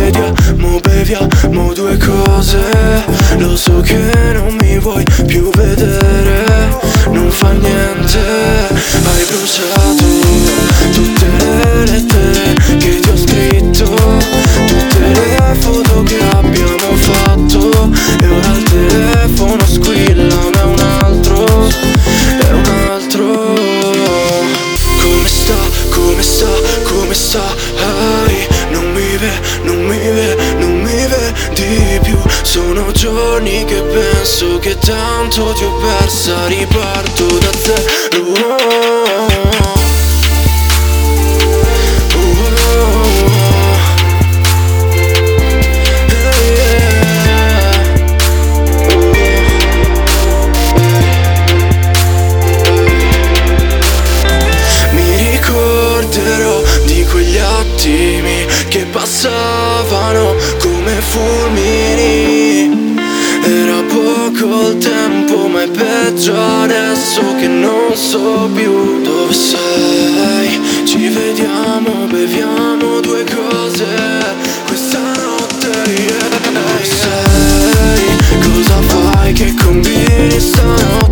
vediamo, beviamo due cose. Lo so che non mi vuoi più vedere, non fa niente. Hai bruciato tutte le lettere che ti ho scritto, tutte le foto che abbiamo fatto, e ora il telefono squilla, ma è un altro, è un altro. Come sta, come sta, come stai? Non mi vedi più. Sono giorni che penso che tanto ti ho persa. Riparto da zero. Che passavano come fulmini. Era poco il tempo, ma è peggio adesso che non so più dove sei. Ci vediamo, beviamo due cose questa notte, yeah. Dove sei? Cosa fai? Che combini stanotte?